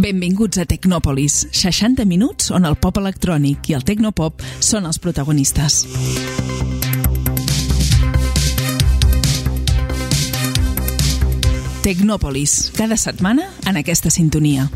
Benvinguts a Tecnòpolis, 60 minuts on el pop electrònic i el tecnopop són els protagonistes. Tecnòpolis, cada setmana en aquesta sintonia.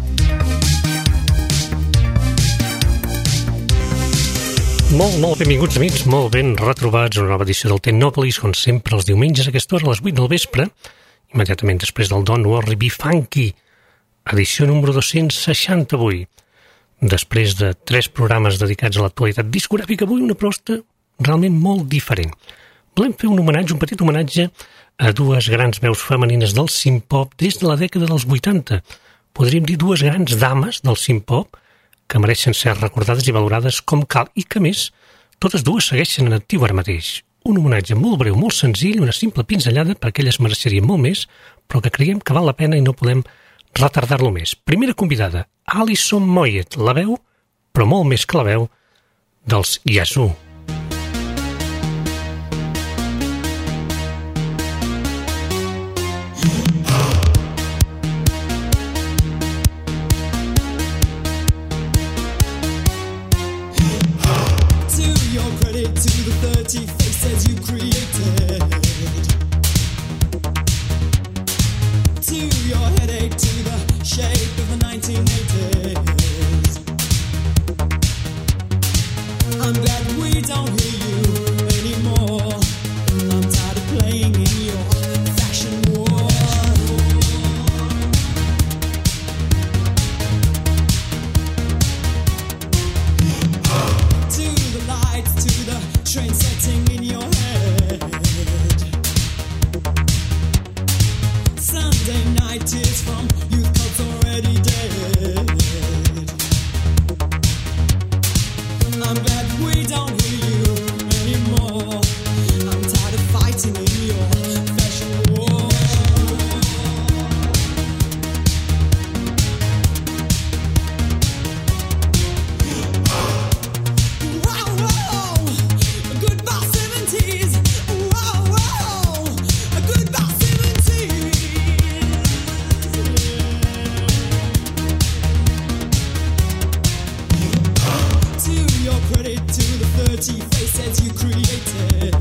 Molt benvinguts, amics, molt ben retrobats a una nova edició del Tecnòpolis, com sempre els diumenges a aquesta hora, a les 8 del vespre, immediatament després del Don't Worry Be Funky, edició número 260 avui. Després de 3 programes dedicats a l'actualitat discogràfica, avui una proposta realment molt diferent. Volem fer un petit homenatge a dues grans veus femenines del synth-pop des de la dècada dels 80. Podríem dir dues grans dames del synth-pop que mereixen ser recordades i valorades com cal i que, més, totes dues segueixen en actiu ara mateix. Un homenatge molt breu, molt senzill, una simple pinzellada perquè elles mereixerien molt més, però que creiem que val la pena i no podem retardar-lo més. Primera convidada, Alison Moyet, la veu, però molt més que la veu, dels Yazoo. Faces you created, to your headache, to the shape of the 1980s. I'm glad we don't hear you anymore. I'm tired of playing in your fashion war. To the lights, to the train setting in your head. Sunday night tears from youth cults already dead. I'm glad we don't hear you anymore. I'm tired of fighting in your fashion war. Faces you created,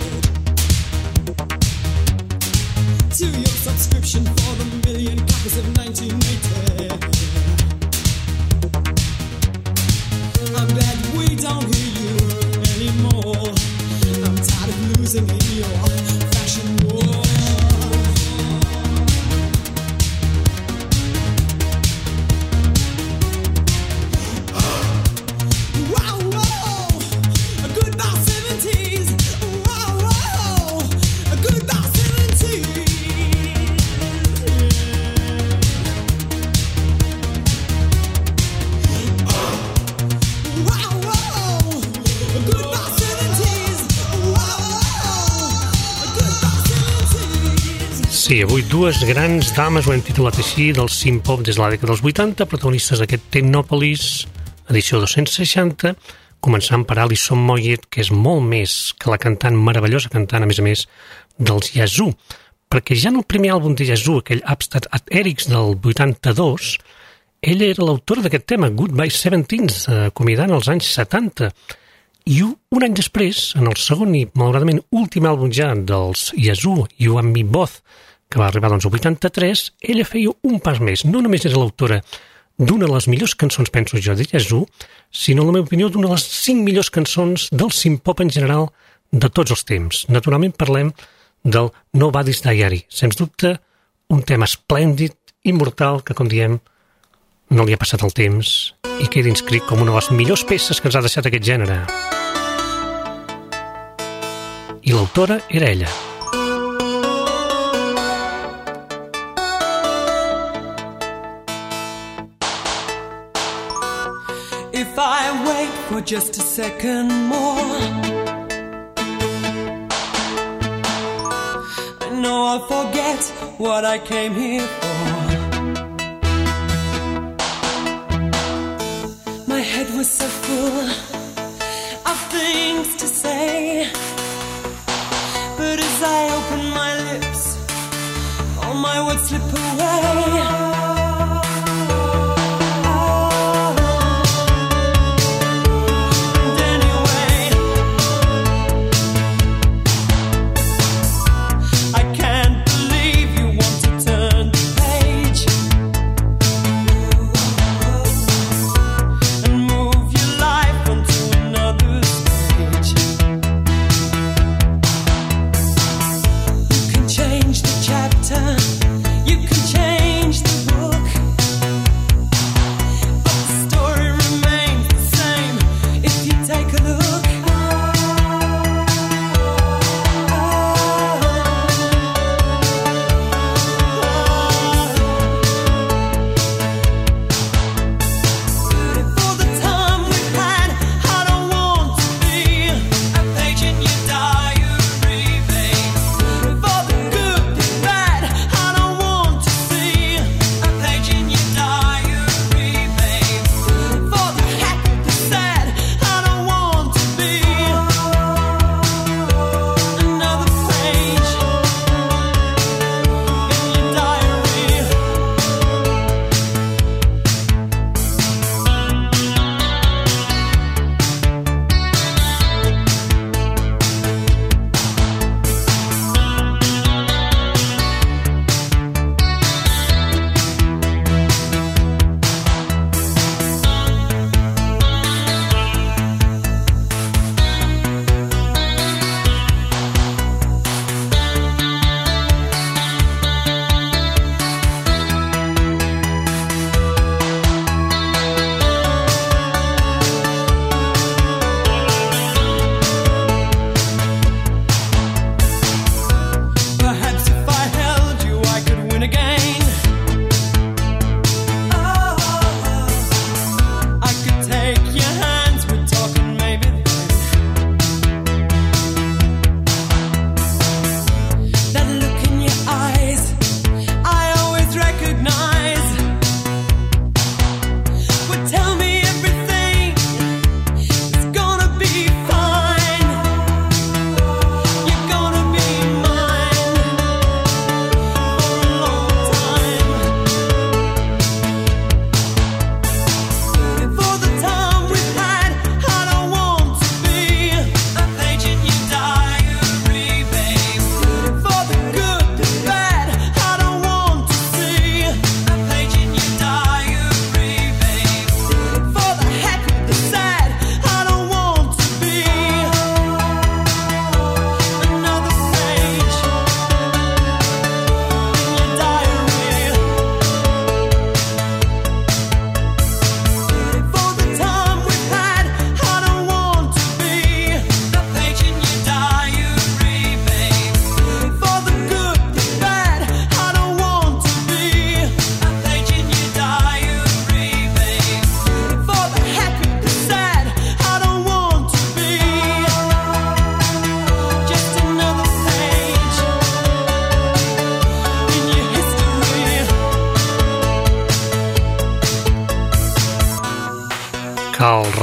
to your subscription for the million copies of 1980. I'm glad we don't hear you anymore. I'm tired of losing in your fashion war. Sí, avui dues grans dames, ho hem titulat així, del synth-pop des de la dècada dels 80, protagonistes d'aquest Tecnòpolis, edició 260, començant per Alison Moyet, que és molt més que la cantant, meravellosa cantant, a més, dels Yazoo, perquè ja en el primer àlbum de Yazoo, aquell Upstate at Eric's del 82, ella era l'autora d'aquest tema, Goodbye Seventeens, acomiadant els anys 70, i un any després, en el segon i, malauradament, últim àlbum ja dels Yazoo, You and Me Both, que va arribar doncs al 83, ella feia un pas més. No només era l'autora d'una de les millors cançons, penso jo, de Yazoo, sinó, en la meva opinió, d'una de les 5 millors cançons del synth-pop en general de tots els temps. Naturalment parlem del Nobody's Diary. Sens dubte, un tema esplèndid, immortal, que, com diem, no li ha passat el temps i queda inscrit com una de les millors peces que ens ha deixat aquest gènere. I l'autora era ella. If I wait for just a second more, I know I'll forget what I came here for. My head was so full of things to say, but as I open my lips, all my words slip away.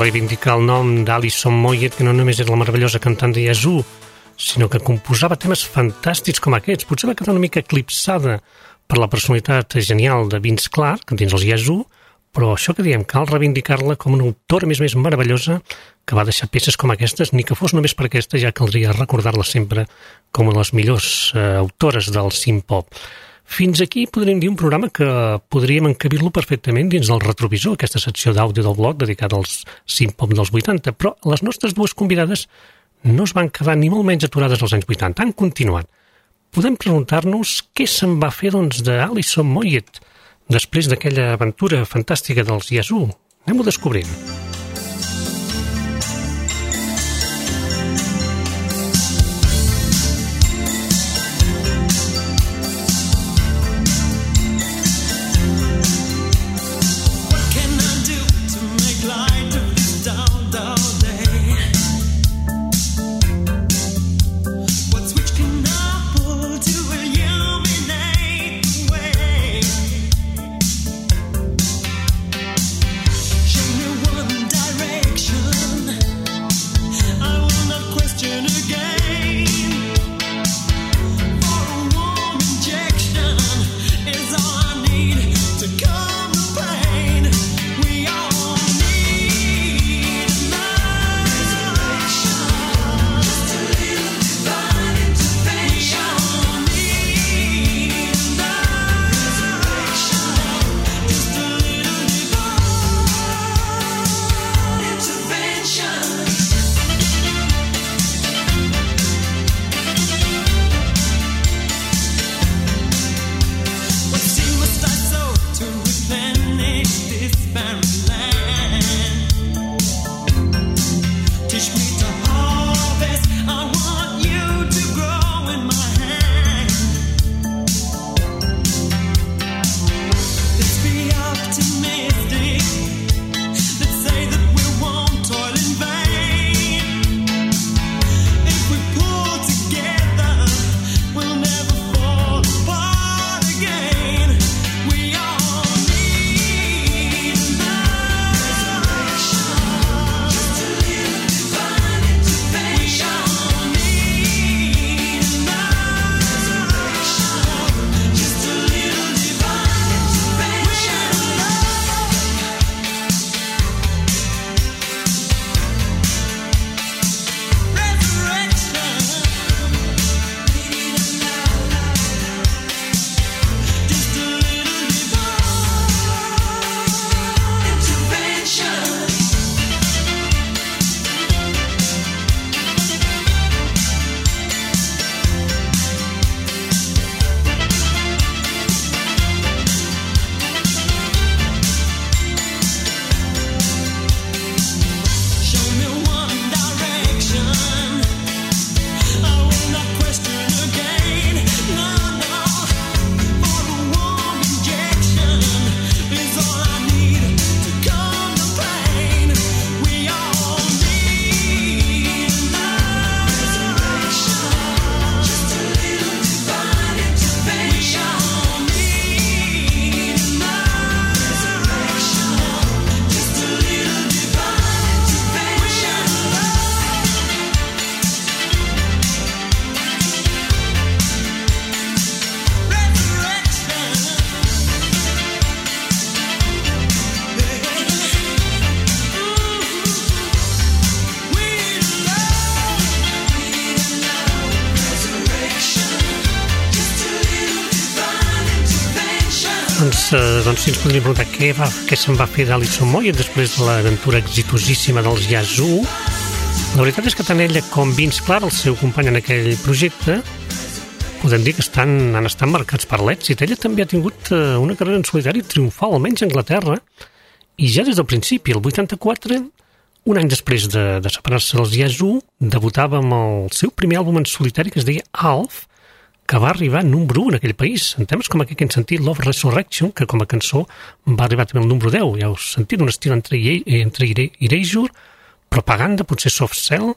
reivindicar el nom d'Alison Moyet, que no només era la meravellosa cantant de Yazoo, sinó que composava temes fantàstics com aquests. Potser va quedar una mica eclipsada per la personalitat genial de Vince Clarke dins els Yazoo, però això que diem, cal reivindicar-la com una autora més meravellosa que va deixar peces com aquestes, ni que fos només per aquesta, ja caldria recordar-la sempre com una de les millors autores del synth-pop. Fins aquí podríem dir un programa que podríem encabir-lo perfectament dins del retrovisor, aquesta secció d'àudio del blog dedicada als synth-pop dels 80, però les nostres dues convidades no es van quedar ni molt menys aturades als anys 80, han continuat. Podem preguntar-nos què se'n va fer d'Alison Moyet després d'aquella aventura fantàstica dels Yazoo. Anem-ho descobrint. Doncs si ens podríem preguntar què se'n va fer d'Alison Moyet després de l'aventura exitosíssima dels Yazoo. La veritat és que tant ella com Vince Clarke, el seu company en aquell projecte, podem dir que han estat marcats per l'èxit. Ella també ha tingut una carrera en solitari triomfal, almenys a Anglaterra, i ja des del principi, el 84, un any després de separar-se dels Yazoo, debutava amb el seu primer àlbum en solitari que es deia Alf, que va arribar número 1 en aquell país, en temes com aquest que hem sentit, Love Resurrection, que com a cançó va arribar també al número 10, ja heu sentit, un estil entre Erasure, Propaganda, potser Soft Cell.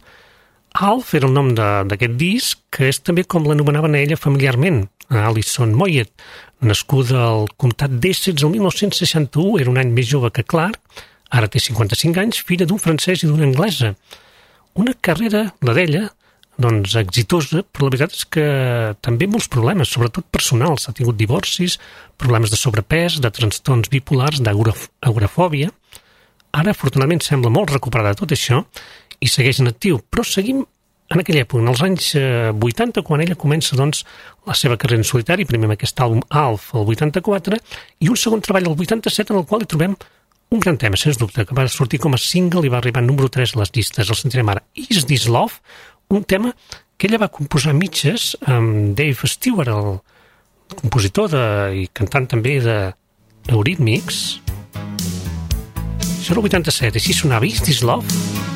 Alf era el nom d'aquest disc, que és també com l'anomenaven a ella familiarment, a Alison Moyet, nascuda al comtat d'Essex el 1961, era un any més jove que Clarke, Ara té 55 anys, filla d'un francès i d'una anglesa. Una carrera, la d'ella, doncs exitosa, però la veritat és que també molts problemes, sobretot personals. Ha tingut divorcis, problemes de sobrepès, de trastorns bipolars, d'agorafòbia. Ara, afortunadament, sembla molt recuperada de tot això i segueix en actiu, però seguim en aquella època, en els anys 80, quan ella comença doncs, la seva carrera en solitari, primer amb aquest àlbum Alf, el 84, i un segon treball, el 87, en el qual hi trobem un gran tema, sens dubte, que va sortir com a single i va arribar número 3 a les llistes. El sentirem ara. Is This Love? Un tema que ella va composar a mitges amb Dave Stewart, el compositor i cantant també d'Eurythmics. Això era el 87, així sonava Is This Love?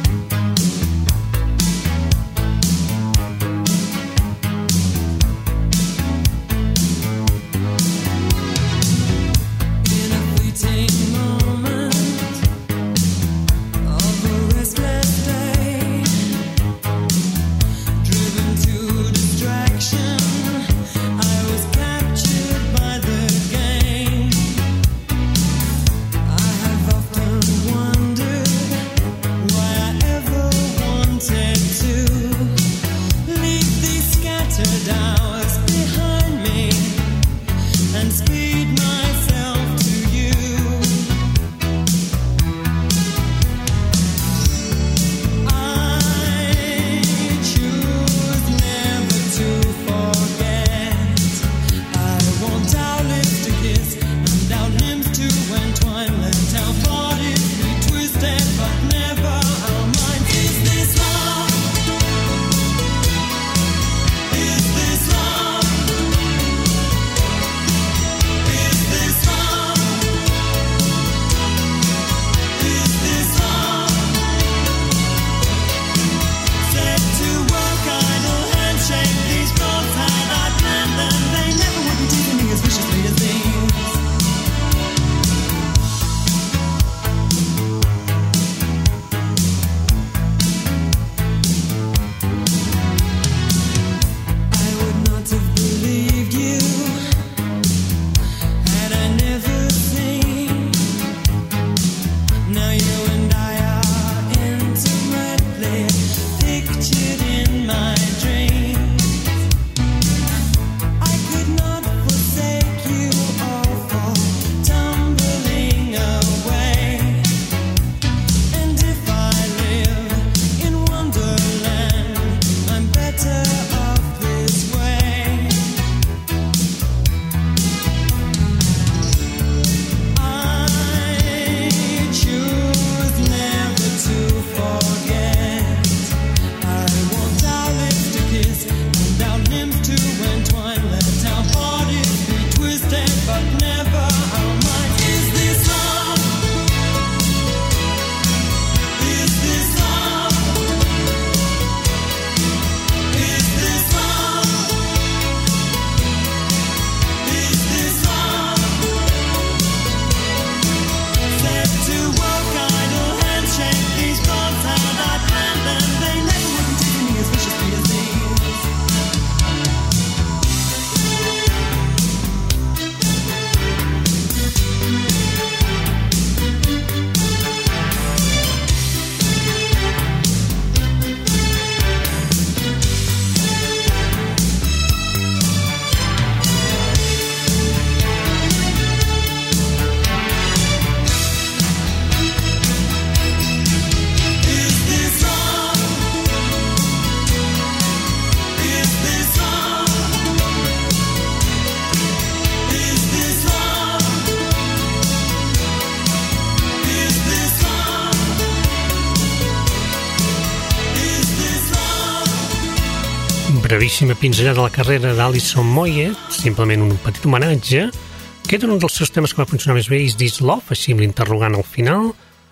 brevíssima pinzellada de la carrera d'Alison Moyet, simplement un petit homenatge. Aquest era un dels seus temes que va funcionar més bé, Is This Love, així amb l'interrogant al final,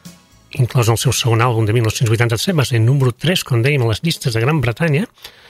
inclòs el seu segon àlbum de 1987, va ser número 3, com dèiem, a les llistes de Gran Bretanya.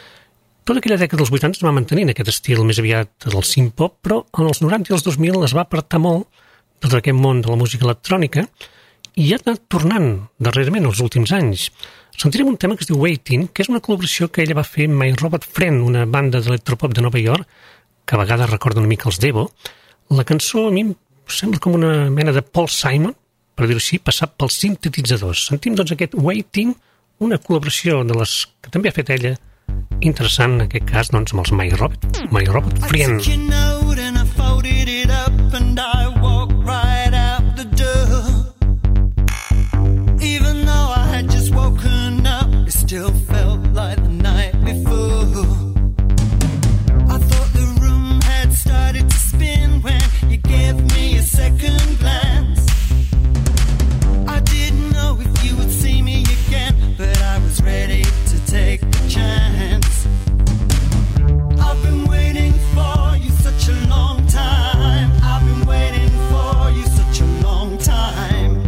Tota aquella dècada dels 80 es va mantenir en aquest estil més aviat del synth-pop, però en els 90 i els 2000 es va apartar molt de tot aquest món de la música electrònica i ha anat tornant darrerament els últims anys. Sentirem un tema que es diu Waiting, que és una col·laboració que ella va fer amb My Robot Friend, una banda d'electropop de Nova York, que a vegades recorda una mica els Devo. La cançó a mi em sembla com una mena de Paul Simon, per dir-ho així, passat pels sintetitzadors. Sentim doncs aquest Waiting, una col·laboració de les que també ha fet ella, interessant en aquest cas doncs amb els My Robot Friend. I took your note and I folded it up and I walked right out the door. Even though I had just woken up, it still felt like the night before. I thought the room had started to spin when you gave me a second glance. I didn't know if you would see me again, but I was ready to take the chance. I've been waiting for you such a long time. I've been waiting for you such a long time.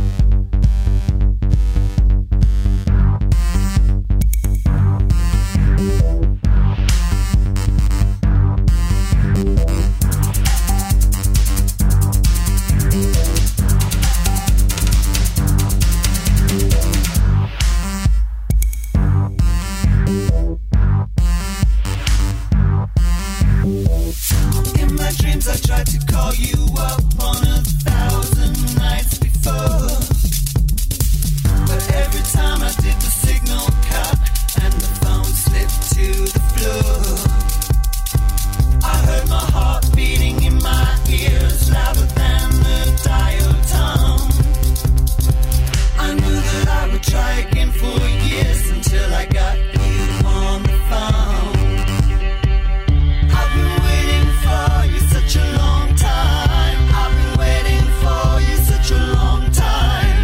In my dreams I tried to call you up on 1,000 nights before, but every time I did the signal cut and the phone slipped to the floor. I heard my heart beating in my ears louder than the dial tone. I knew that I would try again for years until I got you on the phone. I've been waiting for you such a long time. I've been waiting for you such a long time.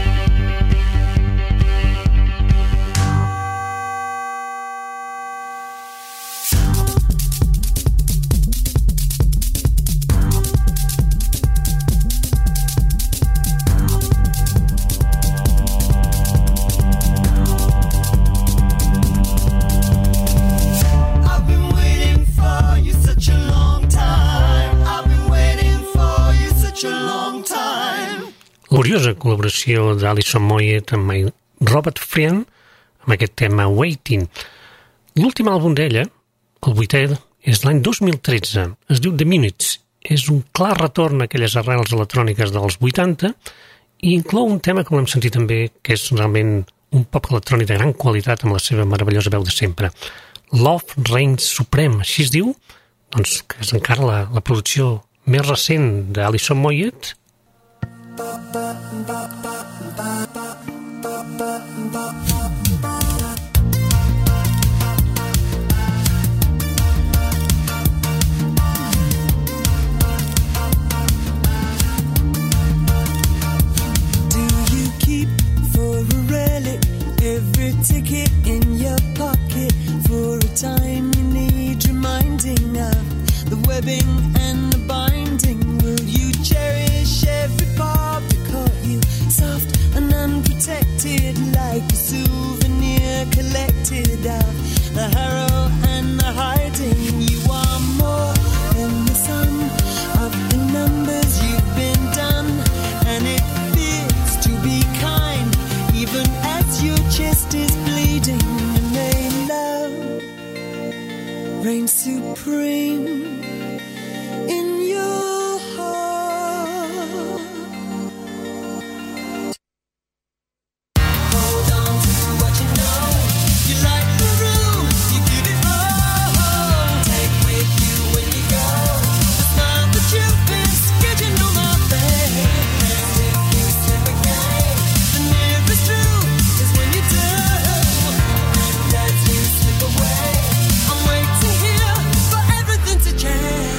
I've been waiting for you such a long time. I've been waiting for you such a long time. Curiosa col·laboració d'Alison Moyet amb My Robot Friend amb aquest tema Waiting. L'últim àlbum d'ella, el 8è, és l'any 2013. Es diu The Minutes. És un clar retorn a aquelles arrels electròniques dels 80 i inclou un tema, com l'hem sentit també, que és realment un pop electrònic de gran qualitat amb la seva meravellosa veu de sempre. Love Reigns Supreme, així es diu, doncs que és encara la producció més recent d'Alison Moyet. Do you keep for a relic every ticket in your pocket for a time you need reminding of the webbing and the binding? Will you cherish every part that caught you soft and unprotected, like a souvenir collected of the harrow and the hiding? You are more than the sum of the numbers you've been done, and it feels to be kind even as your chest is bleeding. And may love reign supreme in your heart. Hold on to what you know. You light the room, you give it all. Take with you when you go the smile that you've been sketching on my face. And if you slip again, the nearest truth is when you do. And as you slip away, I'm waiting here for everything to change.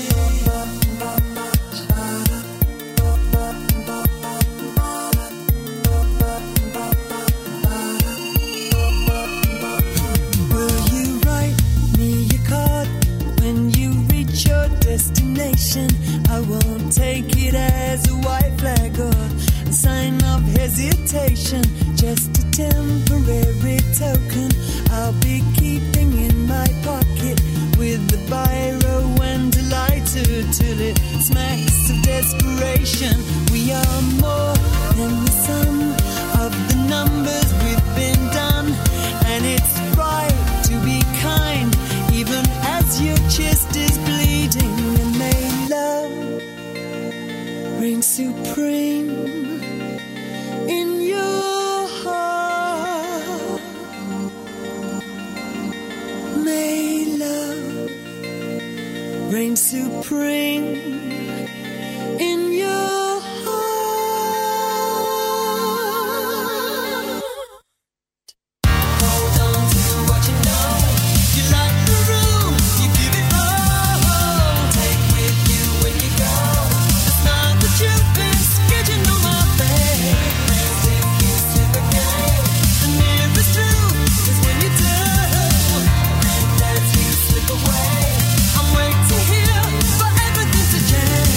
Will you write me a card when you reach your destination? I won't take it as a white flag or a sign of hesitation, just a temporary token I'll be keeping in my pocket with the biro and a lighter till it smacks of desperation. We are more than the sum of the numbers we've been done, and it's right to be kind even as your chest is bleeding. And may love reign supreme reign supreme in your heart. Hold on to what you know. You light the room, you give it all. Take with you when you go the smile that you've been sketching on my face. If you slip again, the nearest truth is when you do. And as you slip away, I'm waiting here for everything to change.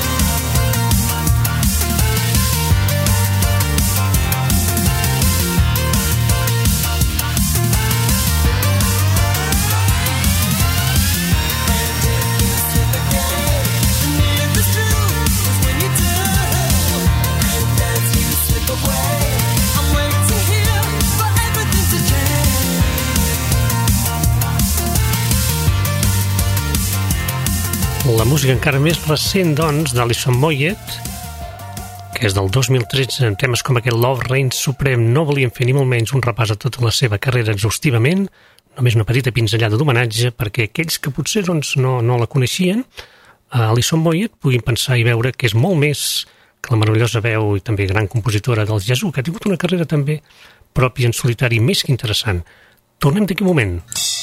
La música encara més recent, doncs, d'Alison Moyet, que és del 2013, en temes com aquest Love Reigns Supreme. No volíem fer ni molt menys un repàs a tota la seva carrera exhaustivament, només una petita pinzellada d'homenatge, perquè aquells que potser doncs, no la coneixien, a Alison Moyet puguin pensar i veure que és molt més que la meravellosa veu i també gran compositora del jazz, que ha tingut una carrera també pròpia en solitari més que interessant. Tornem d'aquí un moment.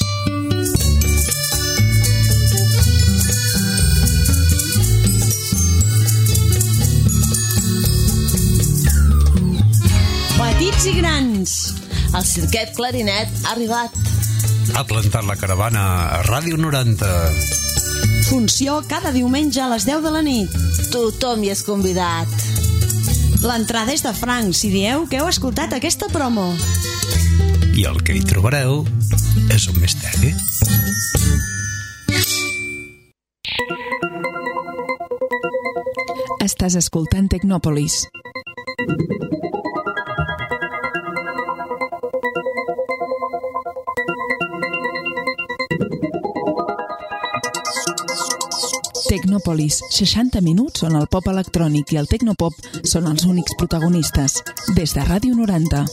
Petits i grans, el Cirquet Clarinet ha arribat. Ha plantat la caravana a Ràdio 90. Funció cada diumenge a les 10 de la nit. Tothom hi és convidat. L'entrada és de franc si dieu que heu escoltat aquesta promo. I el que hi trobareu és un misteri. Estàs escoltant Tecnòpolis. Tecnòpolis, 60 minuts on el pop electrònic i el tecnopop són els únics protagonistes. Des de Ràdio 90.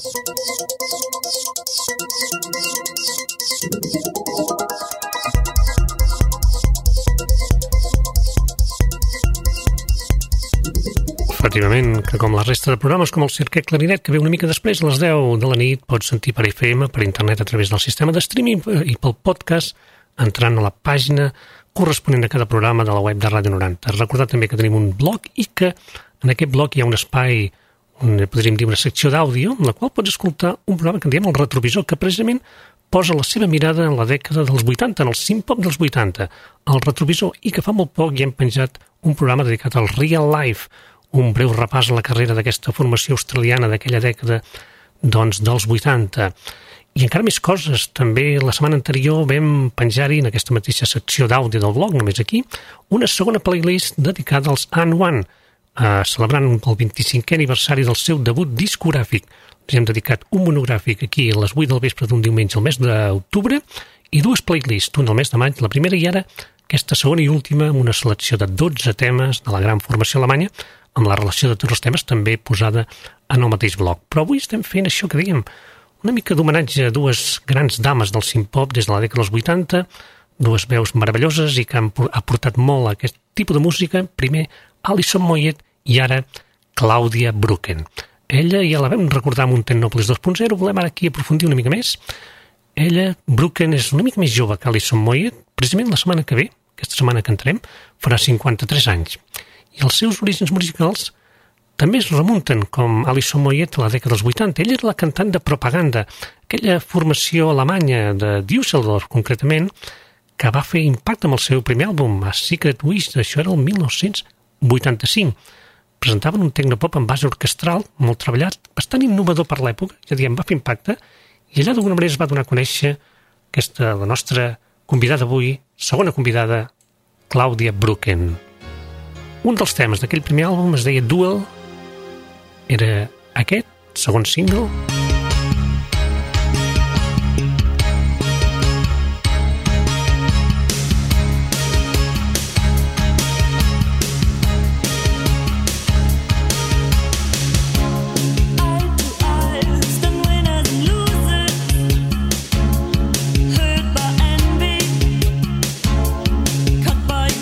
Efectivament, que com la resta de programes, com el Cirquet Clarinet, que ve una mica després, a les 10 de la nit, pots sentir per FM, per internet, a través del sistema de streaming i pel podcast, entrant a la pàgina corresponent a cada programa de la web de Ràdio 90. Recordar també que tenim un blog i que en aquest blog hi ha un espai, podríem dir una secció d'àudio, en la qual pots escoltar un programa que en diem el Retrovisor, que precisament posa la seva mirada en la dècada dels 80, en el synth-pop dels 80, el Retrovisor, i que fa molt poc hi hem penjat un programa dedicat al Real Life, un breu repàs a la carrera d'aquesta formació australiana d'aquella dècada doncs, dels 80. I encara més coses. També la setmana anterior vam penjar-hi, en aquesta mateixa secció d'àudio del blog, només aquí, una segona playlist dedicada als AND1, celebrant el 25è aniversari del seu debut discogràfic. Els hem dedicat un monogràfic aquí a les 8 del vespre d'un diumenge al mes d'octubre i dues playlists, una al mes de maig, la primera i ara aquesta segona i última, amb una selecció de 12 temes de la gran formació alemanya, amb la relació de tots els temes també posada en el mateix blog. Però avui estem fent això que dèiem, una mica d'homenatge a dues grans dames del synth-pop des de la dècada dels 80, dues veus meravelloses i que han aportat molt a aquest tipus de música. Primer, Alison Moyet i ara Claudia Brücken. Ella ja la vam recordar amb un Tecnòpolis 2.0, volem ara aquí aprofundir una mica més. Ella, Brücken, és una mica més jove que Alison Moyet, precisament la setmana que ve, aquesta setmana que entrem, farà 53 anys. I els seus orígens musicals també es remunten, com Alison Moyet, a la dècada dels 80. Ella era la cantant de Propaganda, aquella formació alemanya de Düsseldorf, concretament, que va fer impacte amb el seu primer àlbum, A Secret Wish, això era el 1985. Presentaven un tecnopop en base orquestral, molt treballat, bastant innovador per l'època, ja diem, va fer impacte, i allà d'alguna manera es va donar a conèixer aquesta, la nostra convidada avui, segona convidada, Claudia Brücken. Un dels temes d'aquell primer àlbum es deia Duel, era aquest, segon single. Cut by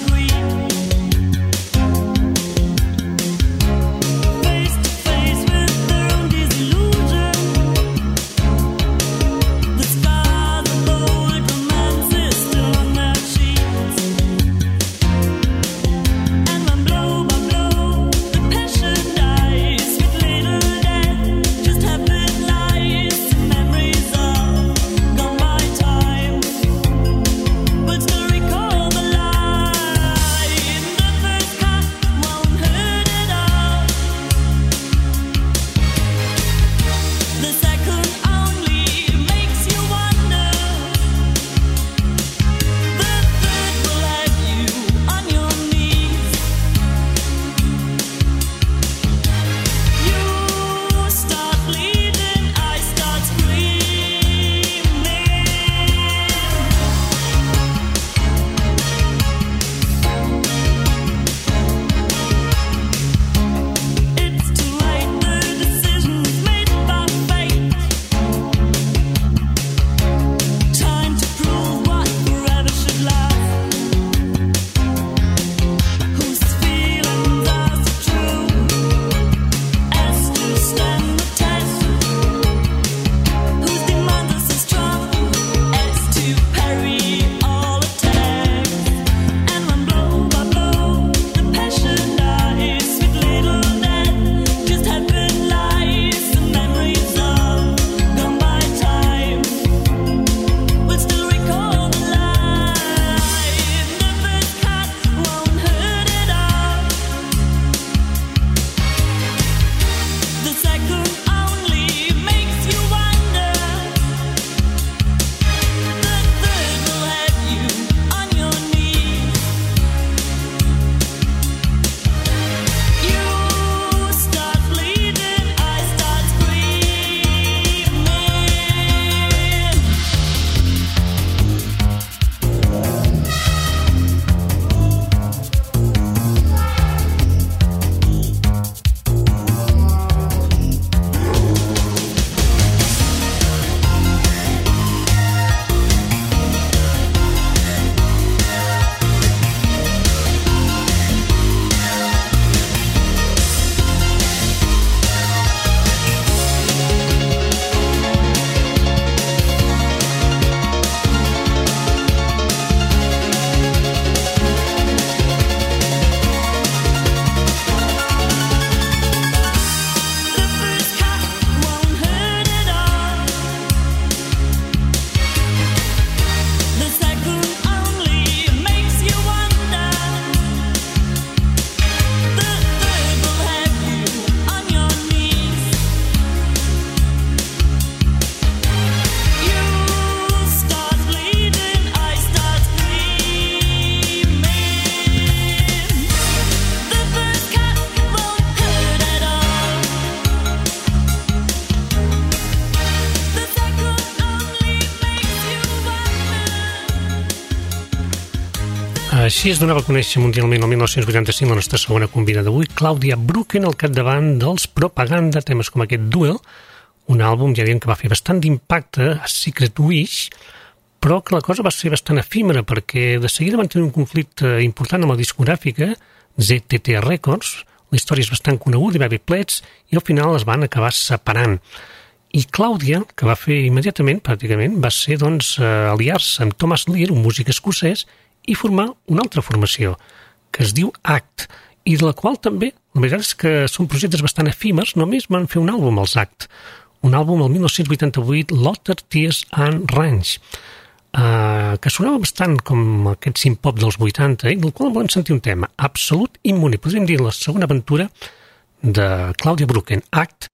Així es donava a conèixer mundialment el 1985 la nostra segona convida d'avui, Claudia Brücken, al capdavant dels Propaganda, temes com aquest Duel, un àlbum, ja diem, que va fer bastant d'impacte, a Secret Wish, però que la cosa va ser bastant efímera, perquè de seguida van tenir un conflicte important amb la discogràfica, ZTT Records, la història és bastant coneguda, hi va haver plets, i al final es van acabar separant. I Clàudia, que va fer immediatament, pràcticament, va ser, doncs, aliar-se amb Thomas Lear, un músic escocès, i formar una altra formació, que es diu ACT, i de la qual també, la veritat és que són projectes bastant efímers, només van fer un àlbum, els ACT, un àlbum el 1988, Laughter, Tears and Rage, que sonava bastant com aquest synth-pop dels 80, i del qual volem sentir un tema, Absolute Immune, podríem dir la segona aventura de Claudia Brücken, ACT.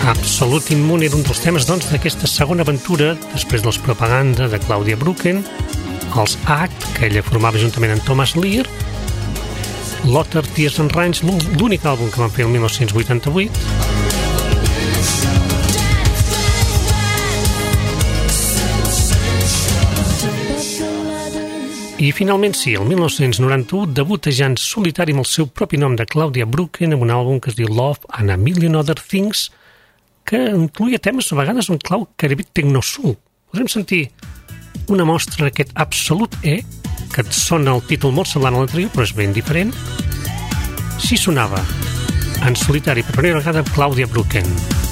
Absolute Immune era un dels temes doncs, d'aquesta segona aventura, després dels Propaganda de Claudia Brücken, els Act, que ella formava juntament amb Thomas Lear, Lothar, Tears and Range, l'únic àlbum que van fer el 1988, i finalment sí, el 1991 debuta ja en solitari amb el seu propi nom de Claudia Brücken amb un àlbum que es diu Love and a Million Other Things, que incloïa temes a vegades en clau caribe tecno-soul. Podrem sentir una mostra d'aquest Absolute E, que et sona el títol molt semblant a l'anterior, però és ben diferent. Sí sonava en solitari per primera vegada Claudia Brücken.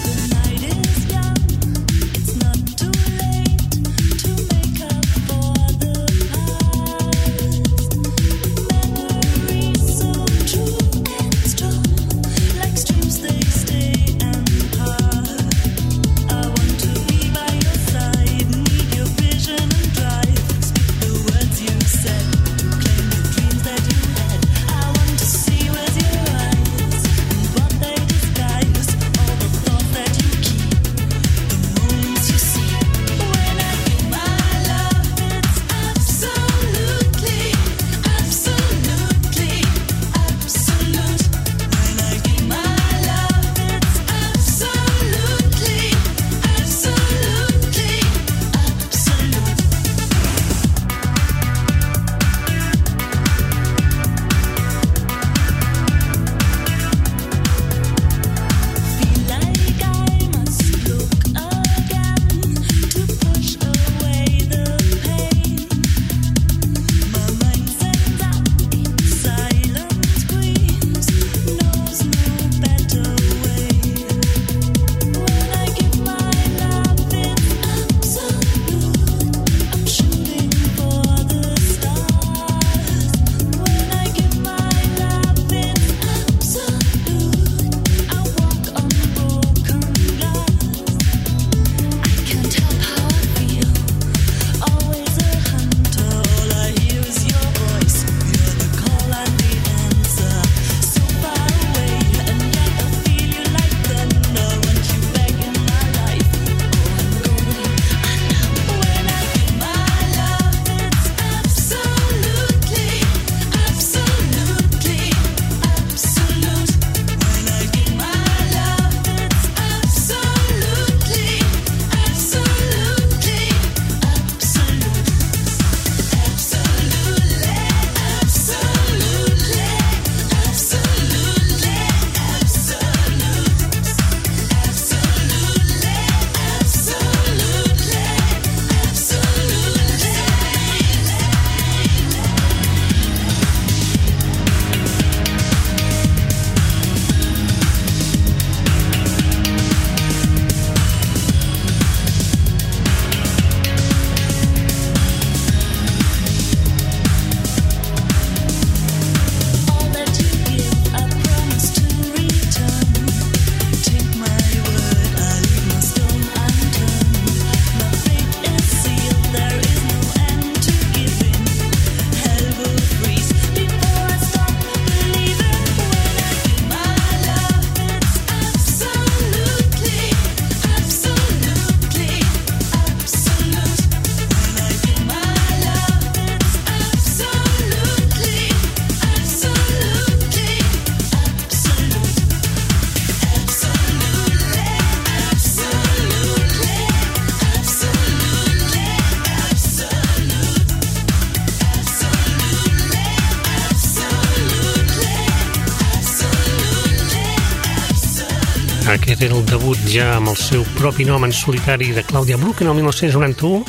Aquest era el debut ja amb el seu propi nom en solitari de Claudia Brücken el 1991.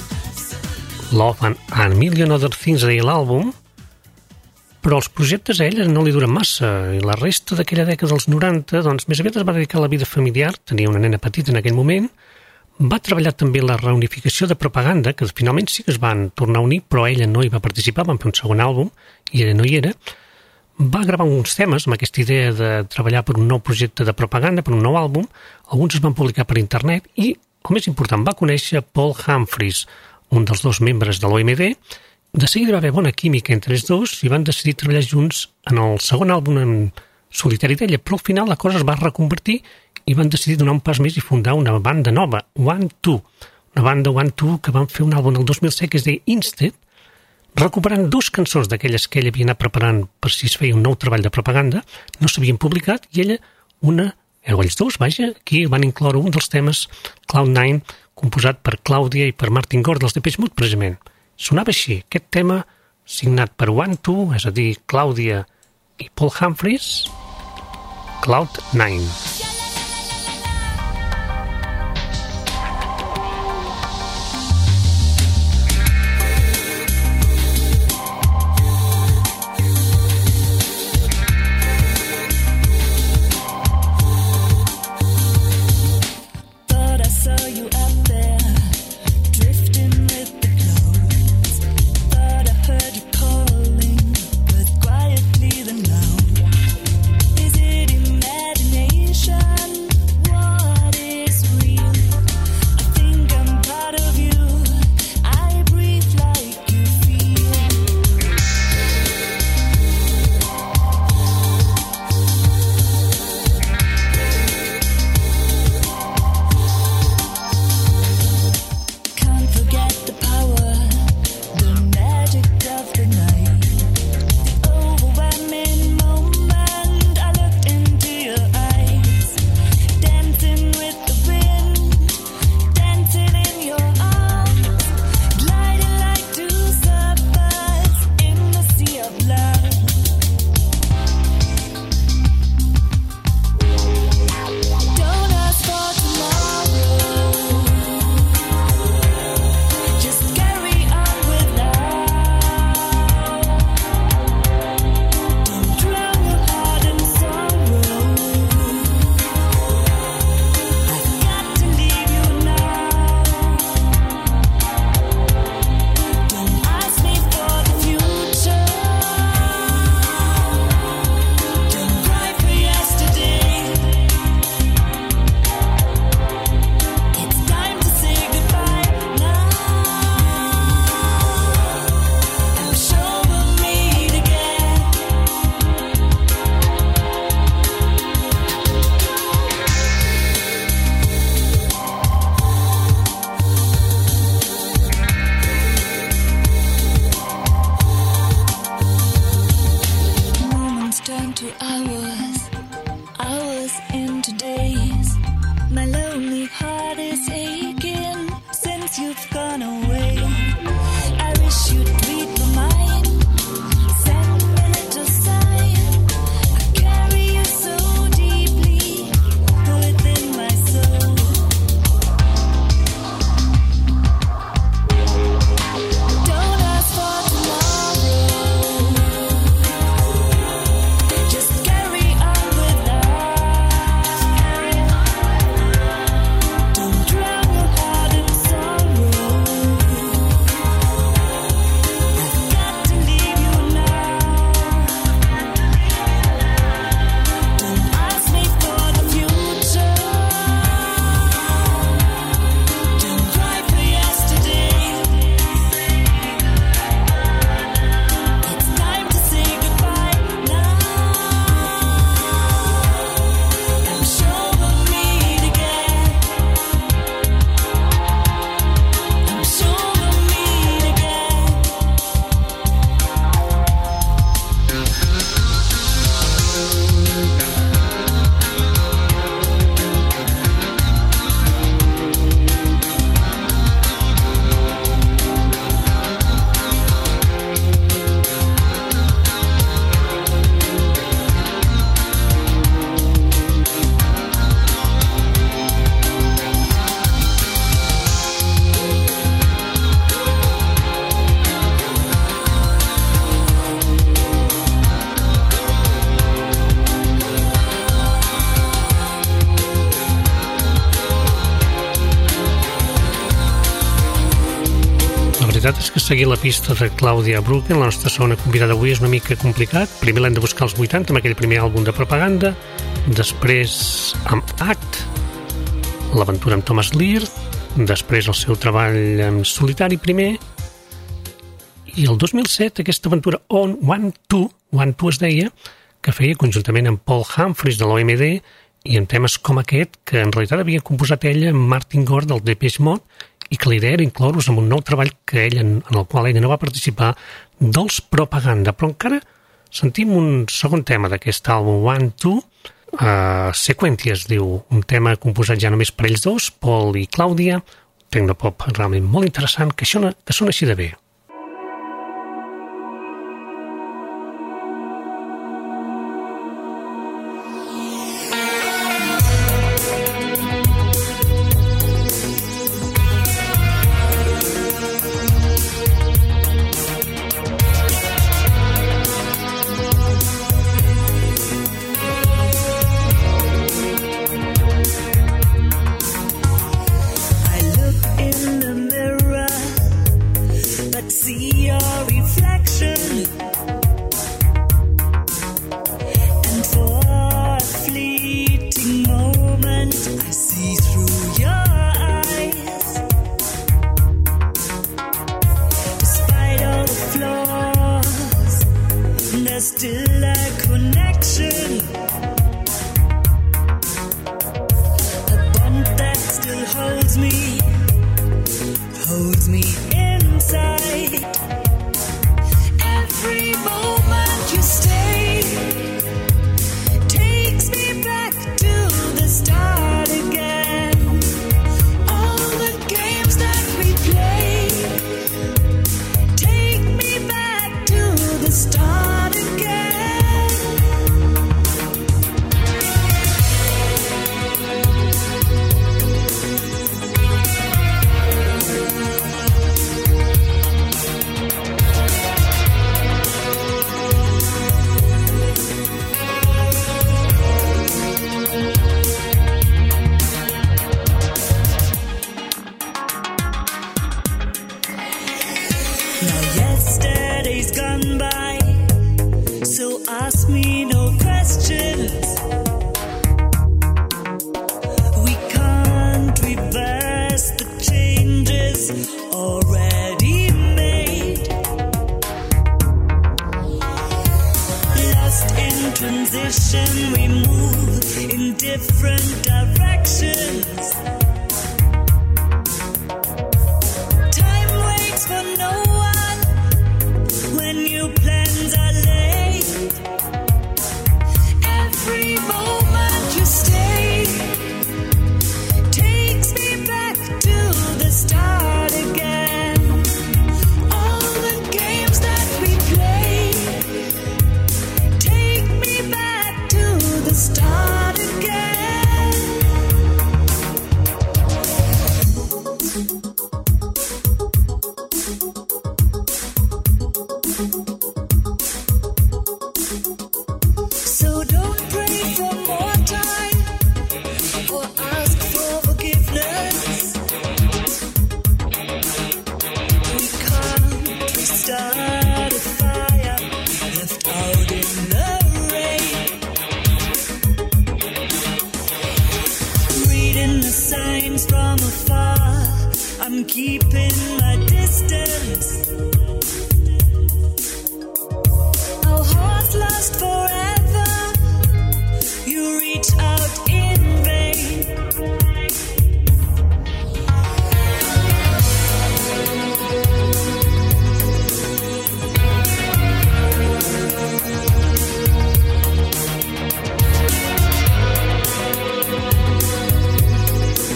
Love and a Million Other Things deia l'àlbum, però els projectes a ella no li duren massa i la resta d'aquella dècada dels 90 doncs més aviat es va dedicar a la vida familiar, tenia una nena petita en aquell moment, va treballar també la reunificació de Propaganda, que finalment sí que es van tornar a unir, però ella no hi va participar, van fer un segon àlbum i ella no hi era. Va gravar uns temes amb aquesta idea de treballar per un nou projecte de Propaganda, per un nou àlbum, alguns es van publicar per internet i, el més important, va conèixer Paul Humphries, un dels dos membres de l'OMD. De seguida va haver bona química entre els dos i van decidir treballar junts en el segon àlbum en solitari d'ella, però al final la cosa es va reconvertir i van decidir donar un pas més i fundar una banda nova, One Two, una banda One Two que van fer un àlbum el 2007 que es deia Instead, recuperant 2 cançons d'aquelles que ell havia anat preparant per si es feia un nou treball de propaganda, no s'havien publicat, i ella ells dos, vaja, aquí van incloure un dels temes, Cloud9, composat per Clàudia i per Martin Gore dels Depeche Mode, precisament. Sonava així, aquest tema signat per One Two, és a dir, Clàudia i Paul Humphries, Cloud9. veritat és que seguir la pista de Clàudia Bruggen, la nostra segona convidada avui, és una mica complicat. Primer l'hem de buscar als 80, amb aquell primer àlbum de propaganda, després amb Act, l'aventura amb Thomas Lear, després el seu treball en solitari primer, i el 2007 aquesta aventura On One Two es deia, que feia conjuntament amb Paul Humphries de l'OMD i en temes com aquest, que en realitat havia composat ella amb Martin Gore del Depeche Mode i que l'idea era incloure-los en un nou treball que ella, en el qual ella no va participar, dels Propaganda. Però encara sentim un segon tema d'aquest àlbum, One, Two, Sequentia es diu, un tema composat ja només per ells dos, Paul i Clàudia, tecnopop realment molt interessant, que sona així de bé.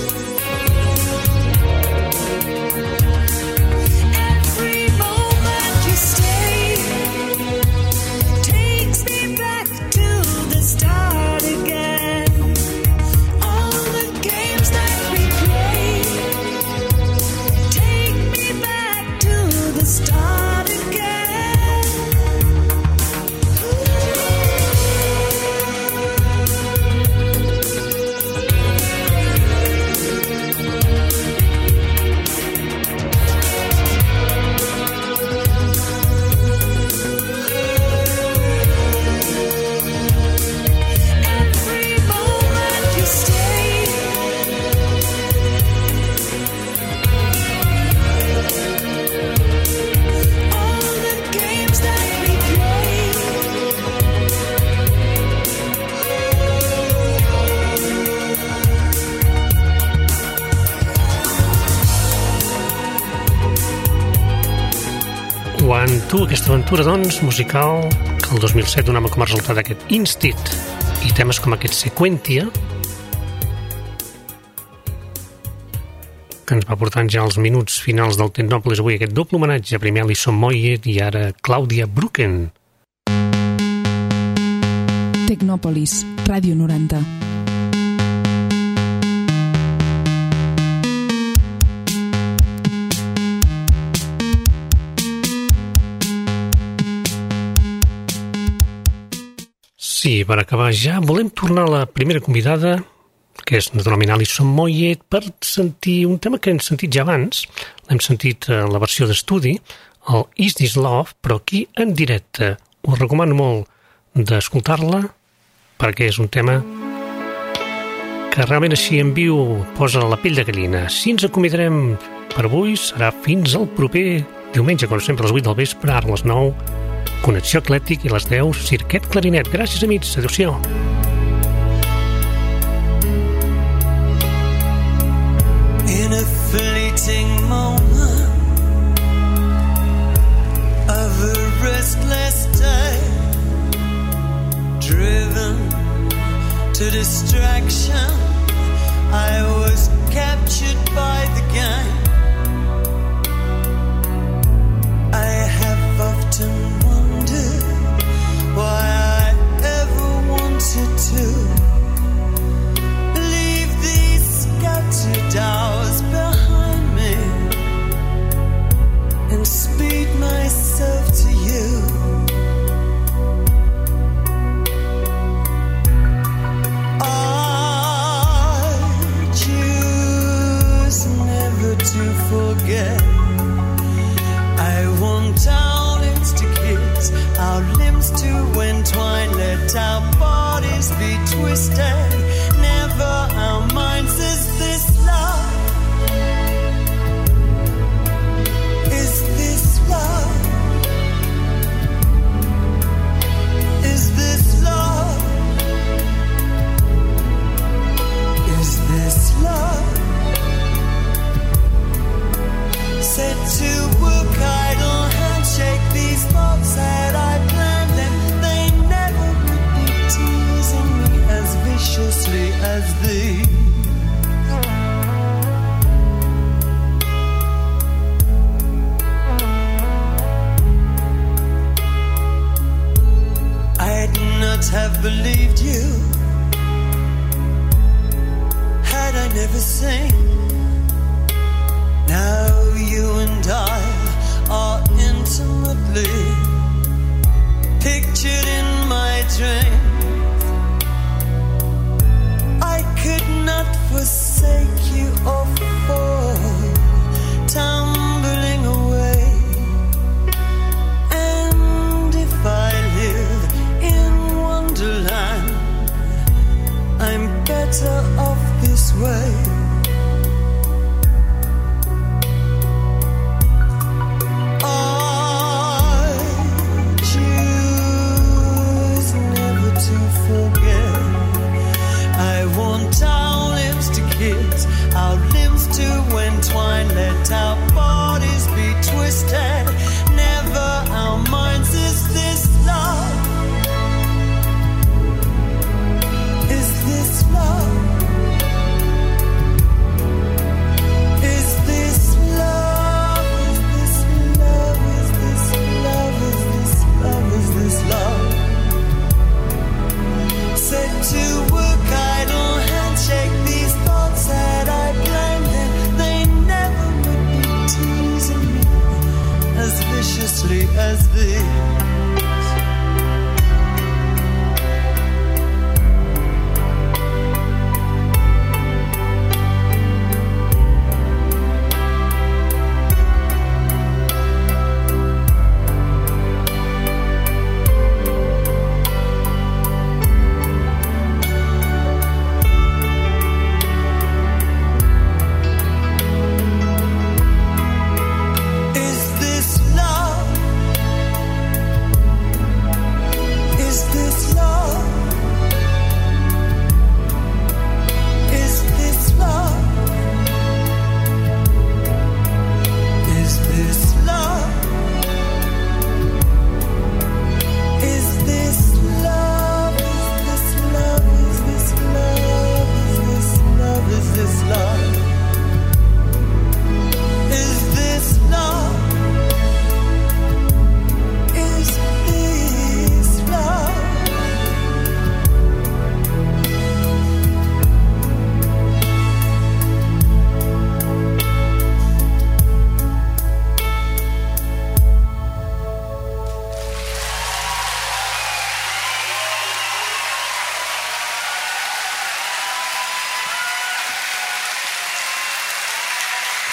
Every moment continuant aquesta aventura, doncs, musical, que el 2007 donava com a resultat aquest Instit i temes com aquest Sequentia, que ens va portant ja als minuts finals del Tecnòpolis avui, aquest doble homenatge, primer Alison Moyet i ara Clàudia Brücken. Tecnòpolis, Ràdio 90. Sí, per acabar ja, volem tornar a la primera convidada, que és naturalment Alison Moyet, per sentir un tema que hem sentit ja abans. L'hem sentit a la versió d'estudi, el Is This Love, però aquí en directe. Us recomano molt d'escoltar-la, perquè és un tema que realment així en viu posa la pell de gallina. Si ens acomiadarem per avui, serà fins al proper diumenge, com sempre, a les 8 del vespre, ara a les 9, Connexió Eclèctic, i a les 10, Cirquet Clarinet. Gràcies, amics. Adéu-siau. In a fleeting moment of a restless day, driven to distraction, I was captured by the game. I have often wondered why I ever wanted to leave these scattered hours behind me and speed myself to you. I choose never to forget. I want our limbs to kiss, our limbs to entwine, let our bodies be twisted, never our minds. Is this love? Is this love? Is this love? Is this love? Set to work, idle handshake, these thoughts that I planned them, they never would be teasing me as viciously as these. I'd not have believed you had I never seen. Now you and I are intimately pictured in my dreams. I could not forsake you or fall tumbling away. And if I live in Wonderland, I'm better off this way. Our limbs to kiss, our limbs to entwine, let our bodies be twisted, never our minds. Is this love? Is this love? Is this love? Is this love? Is this love? Is this love? Is this love? Set to work, idle handshake, these thoughts that I planned them, they never would be teasing me as viciously as these. Is this love?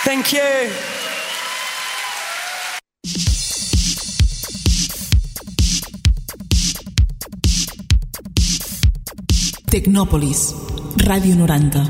Thank you. Tecnòpolis, Ràdio 90.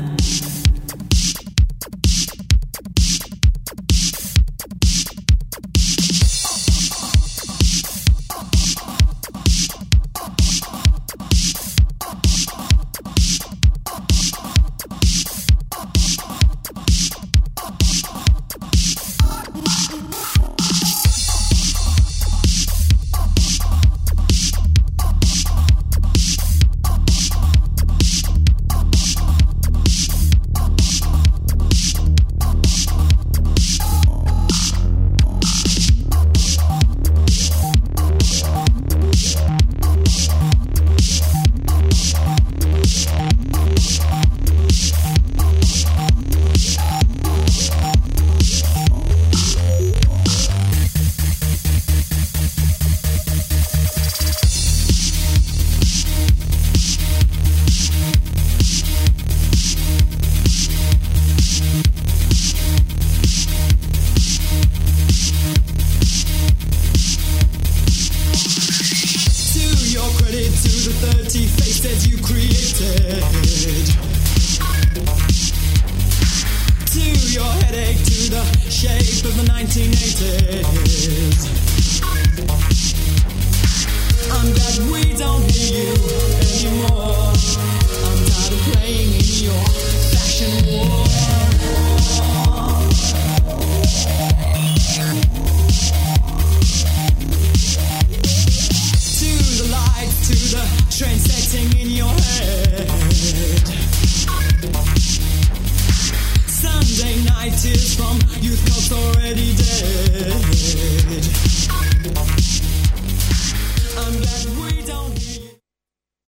I'm glad